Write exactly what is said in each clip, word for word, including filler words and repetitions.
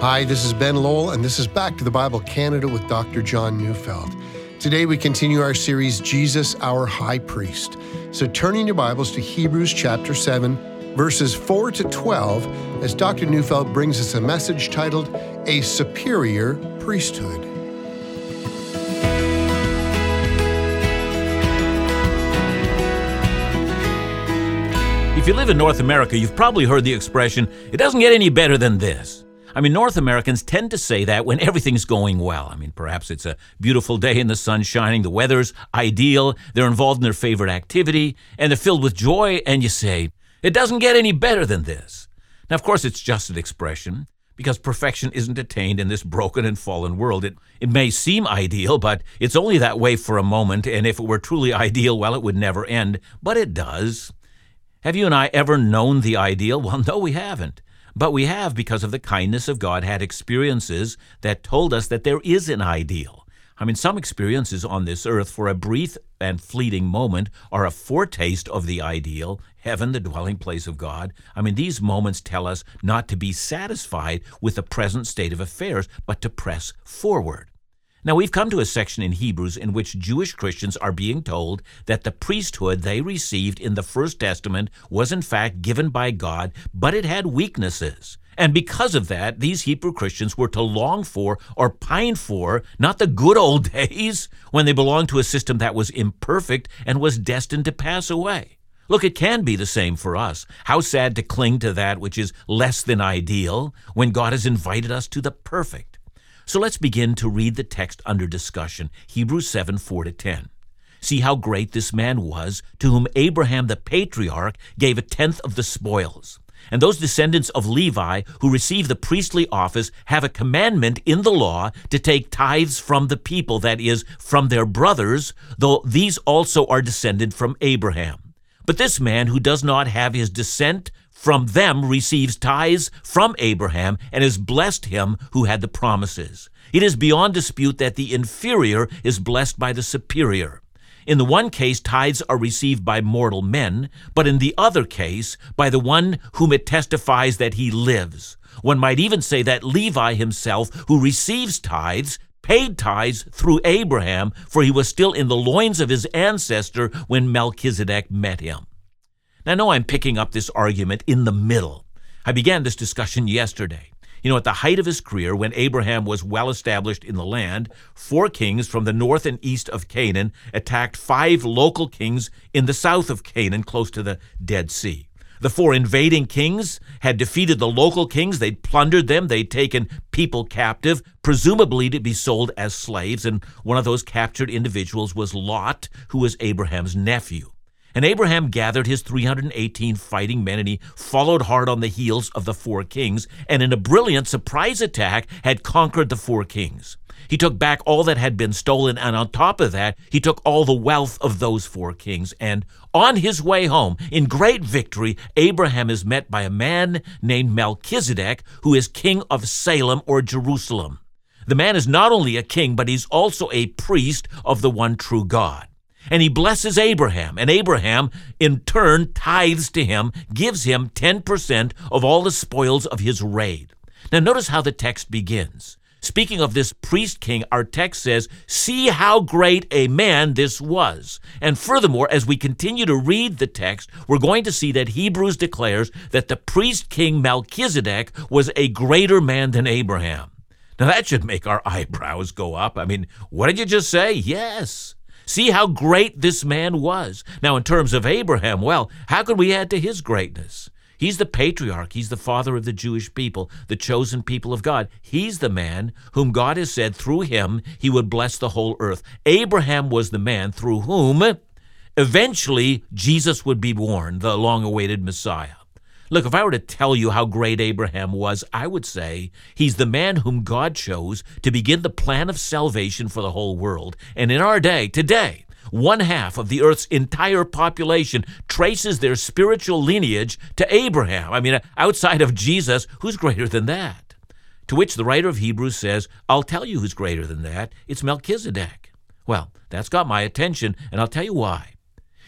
Hi, this is Ben Lowell, and this is Back to the Bible Canada with Doctor John Neufeld. Today we continue our series, Jesus, Our High Priest. So turning your Bibles to Hebrews chapter seven, verses four to twelve, as Doctor Neufeld brings us a message titled, A Superior Priesthood. If you live in North America, you've probably heard the expression, it doesn't get any better than this. I mean, North Americans tend to say that when everything's going well. I mean, perhaps it's a beautiful day and the sun's shining, the weather's ideal, they're involved in their favorite activity, and they're filled with joy, and you say, it doesn't get any better than this. Now, of course, it's just an expression, because perfection isn't attained in this broken and fallen world. It, it may seem ideal, but it's only that way for a moment, and if it were truly ideal, well, it would never end, but it does. Have you and I ever known the ideal? Well, no, we haven't. But we have, because of the kindness of God, had experiences that told us that there is an ideal. I mean, some experiences on this earth for a brief and fleeting moment are a foretaste of the ideal, heaven, the dwelling place of God. I mean, these moments tell us not to be satisfied with the present state of affairs, but to press forward. Now, we've come to a section in Hebrews in which Jewish Christians are being told that the priesthood they received in the First Testament was in fact given by God, but it had weaknesses. And because of that, these Hebrew Christians were to long for or pine for not the good old days when they belonged to a system that was imperfect and was destined to pass away. Look, it can be the same for us. How sad to cling to that which is less than ideal when God has invited us to the perfect. So let's begin to read the text under discussion, Hebrews seven, four to ten. See how great this man was, to whom Abraham the patriarch gave a tenth of the spoils. And those descendants of Levi who receive the priestly office have a commandment in the law to take tithes from the people, that is, from their brothers, though these also are descended from Abraham. But this man who does not have his descent from them receives tithes from Abraham and is blessed him who had the promises. It is beyond dispute that the inferior is blessed by the superior. In the one case, tithes are received by mortal men, but in the other case, by the one whom it testifies that he lives. One might even say that Levi himself, who receives tithes, paid tithes through Abraham, for he was still in the loins of his ancestor when Melchizedek met him. Now, I know I'm picking up this argument in the middle. I began this discussion yesterday. You know, at the height of his career, when Abraham was well established in the land, four kings from the north and east of Canaan attacked five local kings in the south of Canaan, close to the Dead Sea. The four invading kings had defeated the local kings. They'd plundered them. They'd taken people captive, presumably to be sold as slaves. And one of those captured individuals was Lot, who was Abraham's nephew. And Abraham gathered his three hundred eighteen fighting men, and he followed hard on the heels of the four kings, and in a brilliant surprise attack had conquered the four kings. He took back all that had been stolen, and on top of that, he took all the wealth of those four kings. And on his way home, in great victory, Abraham is met by a man named Melchizedek, who is king of Salem or Jerusalem. The man is not only a king, but he's also a priest of the one true God. And he blesses Abraham, and Abraham, in turn, tithes to him, gives him ten percent of all the spoils of his raid. Now, notice how the text begins. Speaking of this priest king, our text says, see how great a man this was. And furthermore, as we continue to read the text, we're going to see that Hebrews declares that the priest king Melchizedek was a greater man than Abraham. Now, that should make our eyebrows go up. I mean, what did you just say? Yes. See how great this man was. Now, in terms of Abraham, well, how could we add to his greatness? He's the patriarch. He's the father of the Jewish people, the chosen people of God. He's the man whom God has said through him he would bless the whole earth. Abraham was the man through whom eventually Jesus would be born, the long-awaited Messiah. Look, if I were to tell you how great Abraham was, I would say he's the man whom God chose to begin the plan of salvation for the whole world. And in our day, today, one half of the earth's entire population traces their spiritual lineage to Abraham. I mean, outside of Jesus, who's greater than that? To which the writer of Hebrews says, I'll tell you who's greater than that. It's Melchizedek. Well, that's got my attention, and I'll tell you why.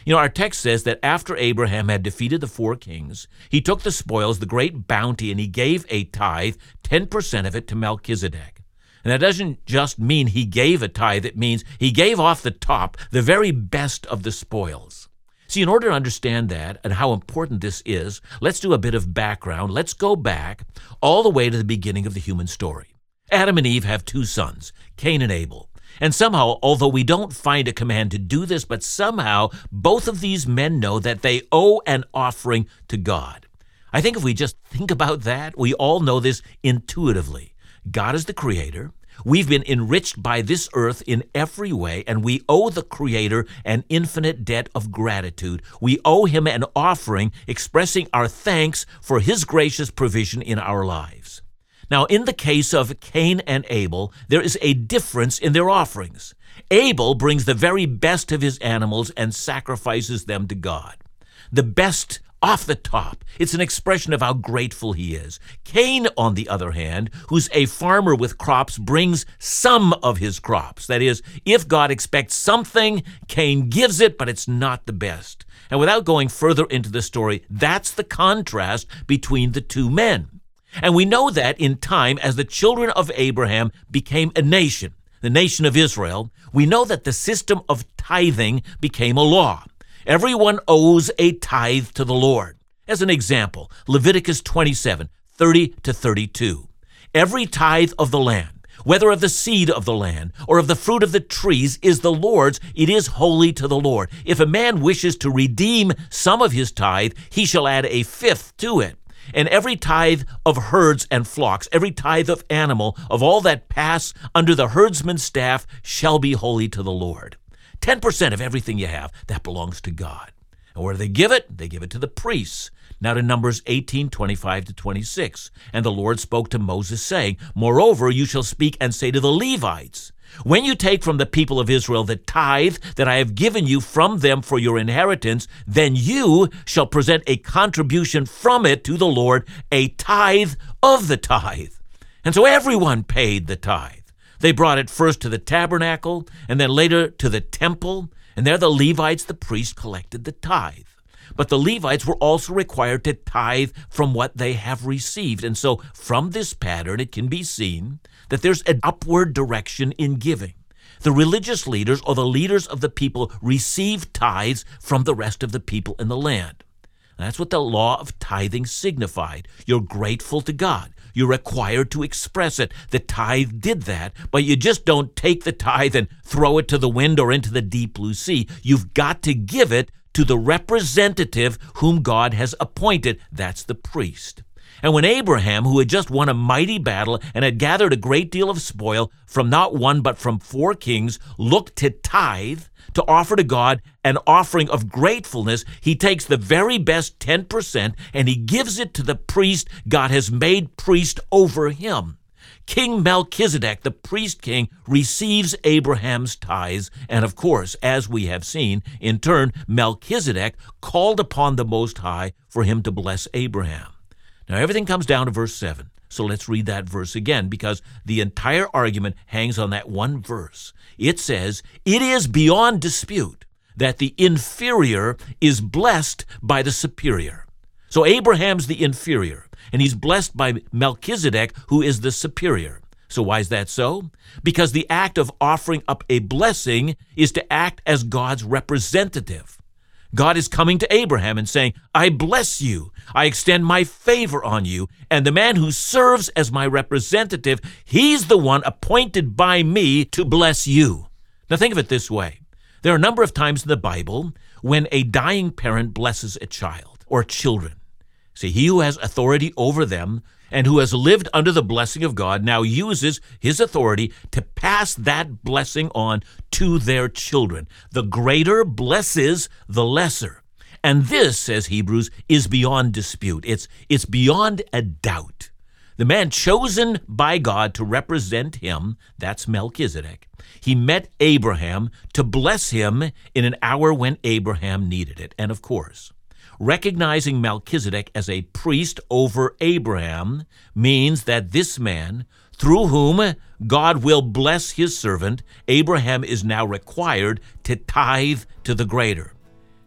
You know, our text says that after Abraham had defeated the four kings, he took the spoils, the great bounty, and he gave a tithe, ten percent of it, to Melchizedek. And that doesn't just mean he gave a tithe. It means he gave off the top, the very best of the spoils. See, in order to understand that and how important this is, let's do a bit of background. Let's go back all the way to the beginning of the human story. Adam and Eve have two sons, Cain and Abel. And somehow, although we don't find a command to do this, but somehow both of these men know that they owe an offering to God. I think if we just think about that, we all know this intuitively. God is the creator. We've been enriched by this earth in every way, and we owe the Creator an infinite debt of gratitude. We owe him an offering expressing our thanks for his gracious provision in our lives. Now, in the case of Cain and Abel, there is a difference in their offerings. Abel brings the very best of his animals and sacrifices them to God. The best off the top. It's an expression of how grateful he is. Cain, on the other hand, who's a farmer with crops, brings some of his crops. That is, if God expects something, Cain gives it, but it's not the best. And without going further into the story, that's the contrast between the two men. And we know that in time, as the children of Abraham became a nation, the nation of Israel, we know that the system of tithing became a law. Everyone owes a tithe to the Lord. As an example, Leviticus twenty-seven, thirty to thirty-two. Every tithe of the land, whether of the seed of the land or of the fruit of the trees, is the Lord's. It is holy to the Lord. If a man wishes to redeem some of his tithe, he shall add a fifth to it. And every tithe of herds and flocks, every tithe of animal, of all that pass under the herdsman's staff, shall be holy to the Lord. ten percent of everything you have, that belongs to God. And where do they give it? They give it to the priests. Now to Numbers eighteen, twenty-five to twenty-six. And the Lord spoke to Moses, saying, Moreover, you shall speak and say to the Levites, when you take from the people of Israel the tithe that I have given you from them for your inheritance, then you shall present a contribution from it to the Lord, a tithe of the tithe. And so everyone paid the tithe. They brought it first to the tabernacle, and then later to the temple, and there the Levites, the priests, collected the tithe. But the Levites were also required to tithe from what they have received. And so from this pattern, it can be seen that there's an upward direction in giving. The religious leaders or the leaders of the people receive tithes from the rest of the people in the land. And that's what the law of tithing signified. You're grateful to God. You're required to express it. The tithe did that, but you just don't take the tithe and throw it to the wind or into the deep blue sea. You've got to give it to the representative whom God has appointed. That's the priest. And when Abraham, who had just won a mighty battle and had gathered a great deal of spoil from not one but from four kings, looked to tithe, to offer to God an offering of gratefulness, he takes the very best ten percent and he gives it to the priest God has made priest over him. King Melchizedek, the priest king, receives Abraham's tithes, and of course, as we have seen, in turn, Melchizedek called upon the Most High for him to bless Abraham. Now, everything comes down to verse seven, so let's read that verse again, because the entire argument hangs on that one verse. It says, "It is beyond dispute that the inferior is blessed by the superior." So Abraham's the inferior, and he's blessed by Melchizedek, who is the superior. So why is that so? Because the act of offering up a blessing is to act as God's representative. God is coming to Abraham and saying, I bless you, I extend my favor on you, and the man who serves as my representative, he's the one appointed by me to bless you. Now think of it this way. There are a number of times in the Bible when a dying parent blesses a child or children. See, he who has authority over them and who has lived under the blessing of God now uses his authority to pass that blessing on to their children. The greater blesses the lesser. And this, says Hebrews, is beyond dispute. It's, it's beyond a doubt. The man chosen by God to represent him, that's Melchizedek, he met Abraham to bless him in an hour when Abraham needed it. And of course, recognizing Melchizedek as a priest over Abraham means that this man, through whom God will bless his servant, Abraham is now required to tithe to the greater.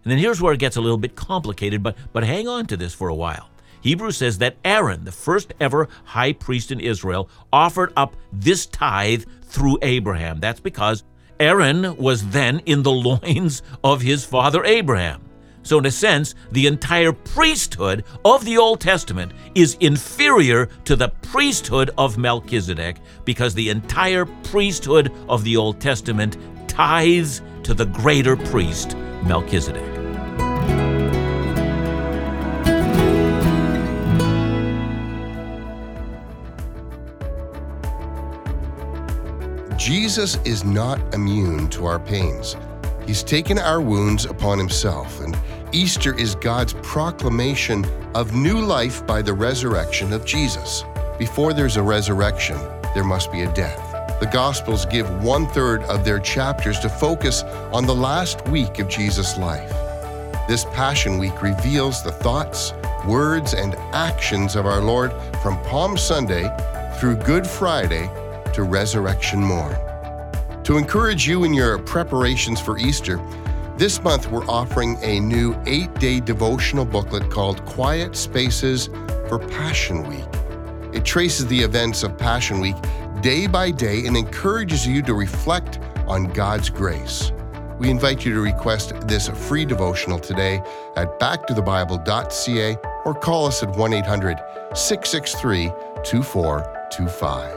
And then here's where it gets a little bit complicated, but, but hang on to this for a while. Hebrews says that Aaron, the first ever high priest in Israel, offered up this tithe through Abraham. That's because Aaron was then in the loins of his father Abraham. So in a sense, the entire priesthood of the Old Testament is inferior to the priesthood of Melchizedek, because the entire priesthood of the Old Testament tithes to the greater priest, Melchizedek. Jesus is not immune to our pains. He's taken our wounds upon himself, and Easter is God's proclamation of new life by the resurrection of Jesus. Before there's a resurrection, there must be a death. The Gospels give one-third of their chapters to focus on the last week of Jesus' life. This Passion Week reveals the thoughts, words, and actions of our Lord from Palm Sunday through Good Friday to Resurrection Morn. To encourage you in your preparations for Easter, this month we're offering a new eight-day devotional booklet called Quiet Spaces for Passion Week. It traces the events of Passion Week day by day and encourages you to reflect on God's grace. We invite you to request this free devotional today at back to the bible dot c a or call us at one eight hundred, six six three, two four two five.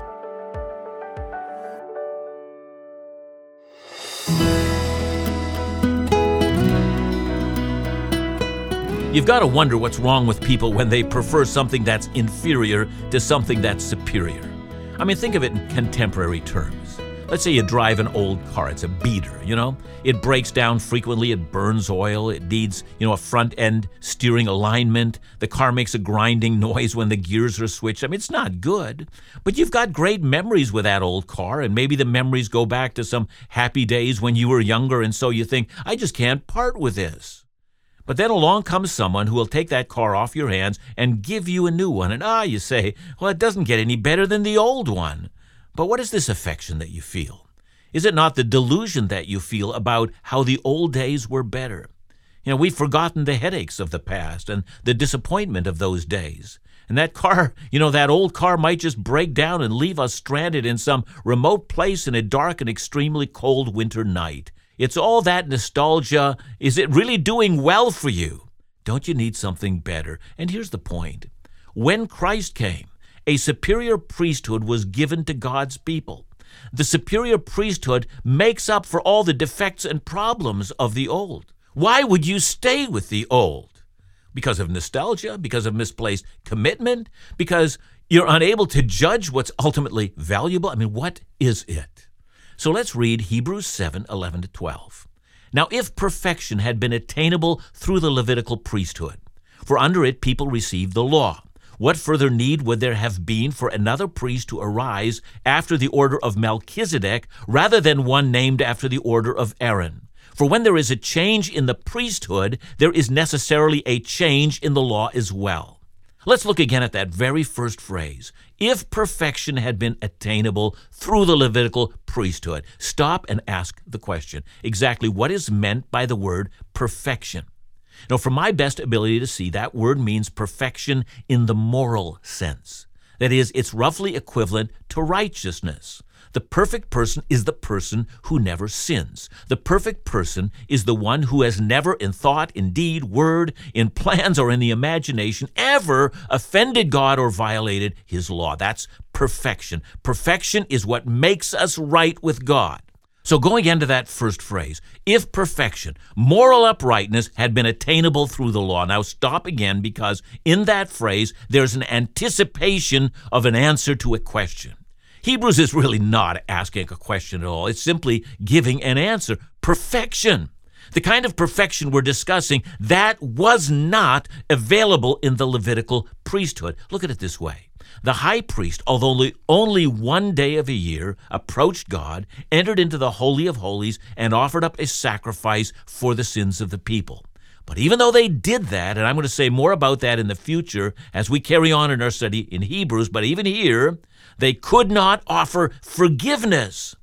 You've got to wonder what's wrong with people when they prefer something that's inferior to something that's superior. I mean, think of it in contemporary terms. Let's say you drive an old car. It's a beater, you know? It breaks down frequently, it burns oil, it needs, you know, a front-end steering alignment. The car makes a grinding noise when the gears are switched. I mean, it's not good. But you've got great memories with that old car, and maybe the memories go back to some happy days when you were younger, and so you think, I just can't part with this. But then along comes someone who will take that car off your hands and give you a new one. And ah, you say, well, it doesn't get any better than the old one. But what is this affection that you feel? Is it not the delusion that you feel about how the old days were better? You know, we've forgotten the headaches of the past and the disappointment of those days. And that car, you know, that old car might just break down and leave us stranded in some remote place in a dark and extremely cold winter night. It's all that nostalgia. Is it really doing well for you? Don't you need something better? And here's the point. When Christ came, a superior priesthood was given to God's people. The superior priesthood makes up for all the defects and problems of the old. Why would you stay with the old? Because of nostalgia? Because of misplaced commitment? Because you're unable to judge what's ultimately valuable? I mean, what is it? So let's read Hebrews seven, eleven to twelve. Now, if perfection had been attainable through the Levitical priesthood, for under it people received the law, what further need would there have been for another priest to arise after the order of Melchizedek, rather than one named after the order of Aaron? For when there is a change in the priesthood, there is necessarily a change in the law as well. Let's look again at that very first phrase. If perfection had been attainable through the Levitical priesthood. Stop and ask the question. Exactly what is meant by the word perfection? Now, from my best ability to see, that word means perfection in the moral sense. That is, it's roughly equivalent to righteousness. The perfect person is the person who never sins. The perfect person is the one who has never in thought, in deed, word, in plans, or in the imagination ever offended God or violated his law. That's perfection. Perfection is what makes us right with God. So going into that first phrase, if perfection, moral uprightness, had been attainable through the law. Now stop again, because in that phrase, there's an anticipation of an answer to a question. Hebrews is really not asking a question at all. It's simply giving an answer. Perfection. The kind of perfection we're discussing, that was not available in the Levitical priesthood. Look at it this way. The high priest, although only, only one day of a year, approached God, entered into the Holy of Holies, and offered up a sacrifice for the sins of the people. But even though they did that, and I'm going to say more about that in the future as we carry on in our study in Hebrews, but even here, they could not offer forgiveness.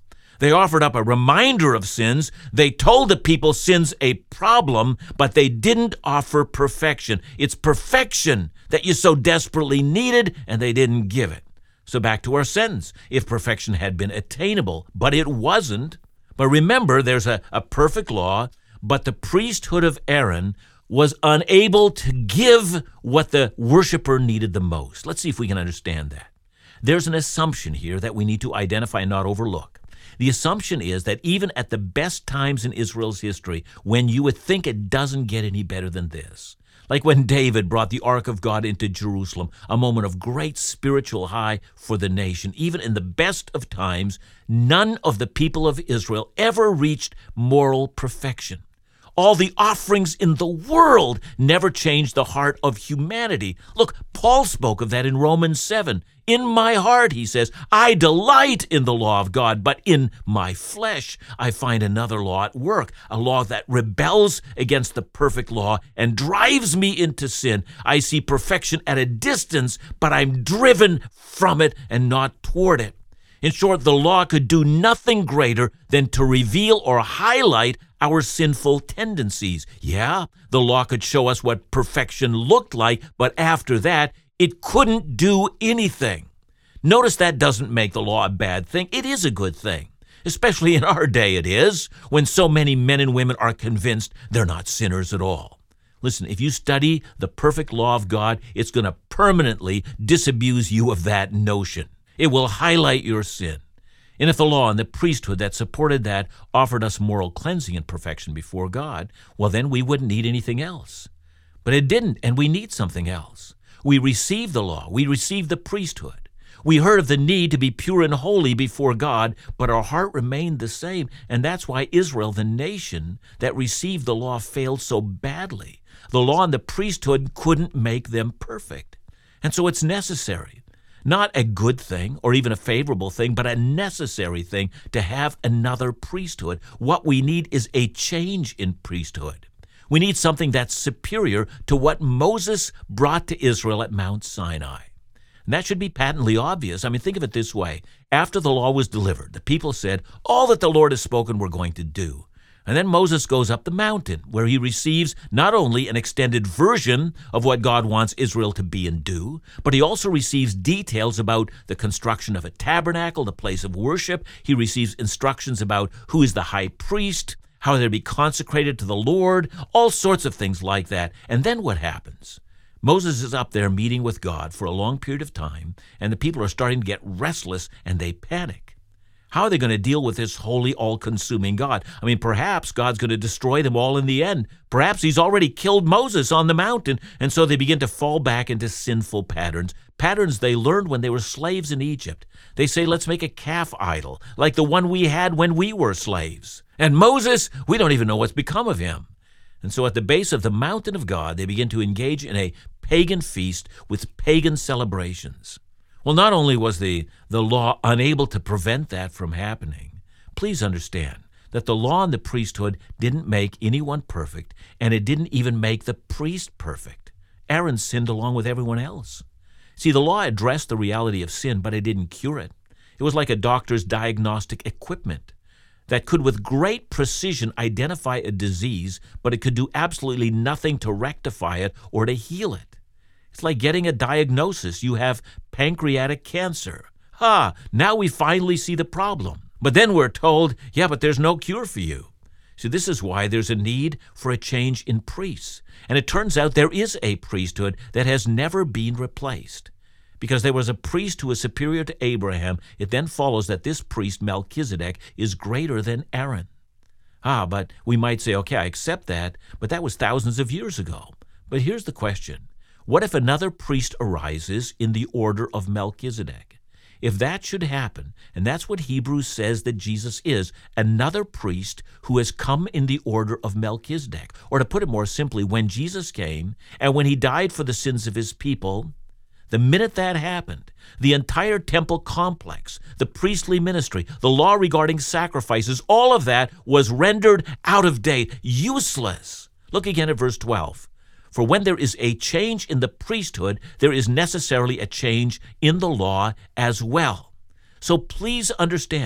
They offered up a reminder of sins. They told the people sin's a problem, but they didn't offer perfection. It's perfection that you so desperately needed, and they didn't give it. So back to our sentence. If perfection had been attainable, but it wasn't. But remember, there's a, a perfect law, but the priesthood of Aaron was unable to give what the worshiper needed the most. Let's see if we can understand that. There's an assumption here that we need to identify and not overlook. The assumption is that even at the best times in Israel's history, when you would think it doesn't get any better than this, like when David brought the Ark of God into Jerusalem, a moment of great spiritual high for the nation, even in the best of times, none of the people of Israel ever reached moral perfection. All the offerings in the world never changed the heart of humanity. Look, Paul spoke of that in Romans seven. In my heart, he says, I delight in the law of God, but in my flesh I find another law at work, a law that rebels against the perfect law and drives me into sin. I see perfection at a distance, but I'm driven from it and not toward it. In short, the law could do nothing greater than to reveal or highlight our sinful tendencies. Yeah, the law could show us what perfection looked like, but after that, it couldn't do anything. Notice that doesn't make the law a bad thing. It is a good thing. Especially in our day it is, when so many men and women are convinced they're not sinners at all. Listen, if you study the perfect law of God, it's going to permanently disabuse you of that notion. It will highlight your sin. And if the law and the priesthood that supported that offered us moral cleansing and perfection before God, well, then we wouldn't need anything else. But it didn't, and we need something else. We received the law. We received the priesthood. We heard of the need to be pure and holy before God, but our heart remained the same. And that's why Israel, the nation that received the law, failed so badly. The law and the priesthood couldn't make them perfect. And so it's necessary. Not a good thing or even a favorable thing, but a necessary thing to have another priesthood. What we need is a change in priesthood. We need something that's superior to what Moses brought to Israel at Mount Sinai. And that should be patently obvious. I mean, think of it this way. After the law was delivered, the people said, all that the Lord has spoken we're going to do. And then Moses goes up the mountain, where he receives not only an extended version of what God wants Israel to be and do, but he also receives details about the construction of a tabernacle, the place of worship. He receives instructions about who is the high priest, how they're to be consecrated to the Lord, all sorts of things like that. And then what happens? Moses is up there meeting with God for a long period of time, and the people are starting to get restless, and they panic. How are they going to deal with this holy, all-consuming God? I mean, perhaps God's going to destroy them all in the end. Perhaps he's already killed Moses on the mountain, and so they begin to fall back into sinful patterns, patterns they learned when they were slaves in Egypt. They say, let's make a calf idol, like the one we had when we were slaves. And Moses, we don't even know what's become of him. And so at the base of the mountain of God, they begin to engage in a pagan feast with pagan celebrations. Well, not only was the, the law unable to prevent that from happening, please understand that the law and the priesthood didn't make anyone perfect, and it didn't even make the priest perfect. Aaron sinned along with everyone else. See, the law addressed the reality of sin, but it didn't cure it. It was like a doctor's diagnostic equipment that could with great precision identify a disease, but it could do absolutely nothing to rectify it or to heal it. It's like getting a diagnosis. You have pancreatic cancer. Ha! Now we finally see the problem. But then we're told, yeah, but there's no cure for you. So this is why there's a need for a change in priests. And it turns out there is a priesthood that has never been replaced. Because there was a priest who was superior to Abraham, it then follows that this priest, Melchizedek, is greater than Aaron. Ah, but we might say, okay, I accept that, but that was thousands of years ago. But here's the question. What if another priest arises in the order of Melchizedek? If that should happen, and that's what Hebrews says that Jesus is, another priest who has come in the order of Melchizedek. Or to put it more simply, when Jesus came and when he died for the sins of his people, the minute that happened, the entire temple complex, the priestly ministry, the law regarding sacrifices, all of that was rendered out of date, useless. Look again at verse twelve. For when there is a change in the priesthood, there is necessarily a change in the law as well. So please understand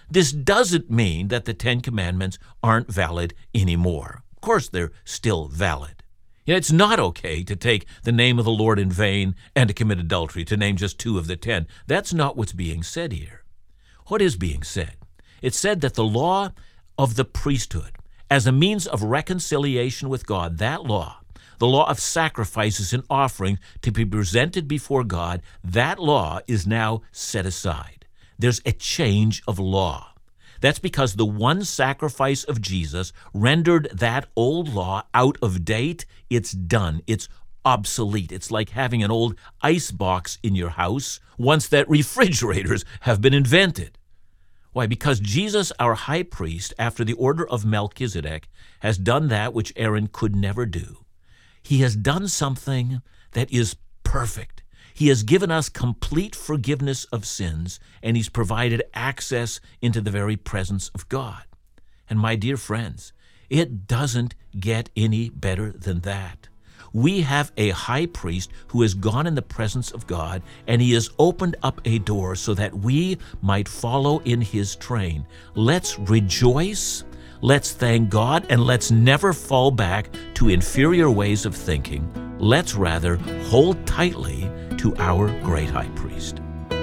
This doesn't mean that the Ten Commandments aren't valid anymore. Of course, they're still valid. You know, it's not okay to take the name of the Lord in vain and to commit adultery, to name just two of the ten. That's not what's being said here. What is being said? It's said that the law of the priesthood, as a means of reconciliation with God, that law, the law of sacrifices and offering to be presented before God, that law is now set aside. There's a change of law. That's because the one sacrifice of Jesus rendered that old law out of date. It's done. It's obsolete. It's like having an old ice box in your house once that refrigerators have been invented. Why? Because Jesus, our high priest, after the order of Melchizedek, has done that which Aaron could never do. He has done something that is perfect. He has given us complete forgiveness of sins, and he's provided access into the very presence of God. And my dear friends, it doesn't get any better than that. We have a high priest who has gone in the presence of God, and he has opened up a door so that we might follow in his train. Let's rejoice, let's thank God, and let's never fall back to inferior ways of thinking. Let's rather hold tightly to our great high priest.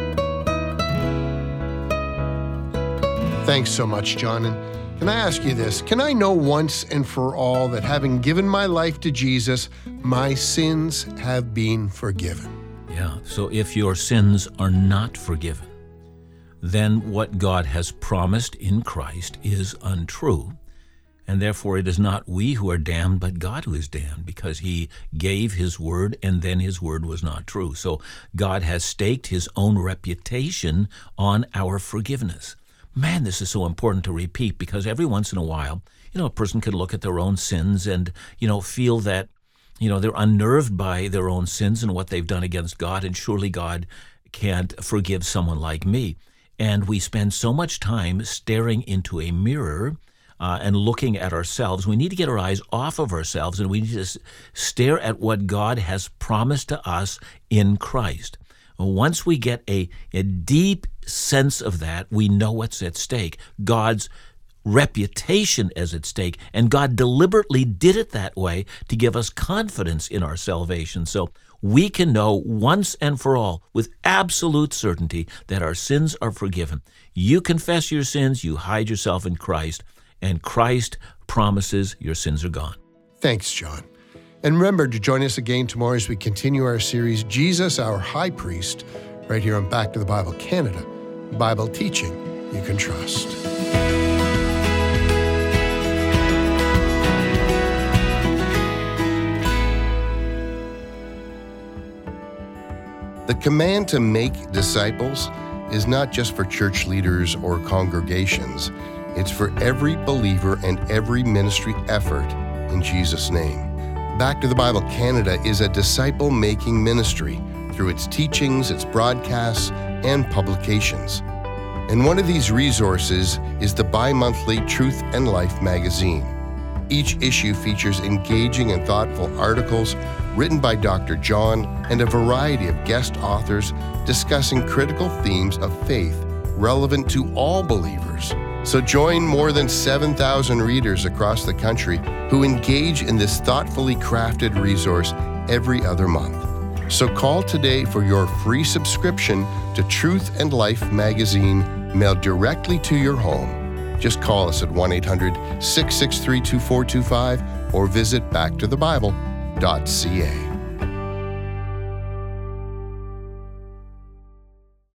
Thanks so much, John. And can I ask you this? Can I know once and for all that having given my life to Jesus, my sins have been forgiven? Yeah, so if your sins are not forgiven, then what God has promised in Christ is untrue. And therefore it is not we who are damned, but God who is damned, because he gave his word and then his word was not true. So God has staked his own reputation on our forgiveness. Man, this is so important to repeat, because every once in a while, you know, a person can look at their own sins and, you know, feel that, you know, they're unnerved by their own sins and what they've done against God, and surely God can't forgive someone like me. And we spend so much time staring into a mirror Uh, and looking at ourselves. We need to get our eyes off of ourselves, and we need to stare at what God has promised to us in Christ. Once we get a, a deep sense of that, we know what's at stake. God's reputation is at stake, and God deliberately did it that way to give us confidence in our salvation. So we can know once and for all with absolute certainty that our sins are forgiven. You confess your sins, you hide yourself in Christ, and Christ promises your sins are gone. Thanks, John. And remember to join us again tomorrow as we continue our series, Jesus, Our High Priest, right here on Back to the Bible Canada, Bible teaching you can trust. The command to make disciples is not just for church leaders or congregations. It's for every believer and every ministry effort in Jesus' name. Back to the Bible Canada is a disciple-making ministry through its teachings, its broadcasts, and publications. And one of these resources is the bi-monthly Truth and Life magazine. Each issue features engaging and thoughtful articles written by Doctor John and a variety of guest authors discussing critical themes of faith relevant to all believers. So join more than seven thousand readers across the country who engage in this thoughtfully crafted resource every other month. So call today for your free subscription to Truth and Life magazine mailed directly to your home. Just call us at one eight hundred, six six three, two four two five or visit back to the bible dot c a.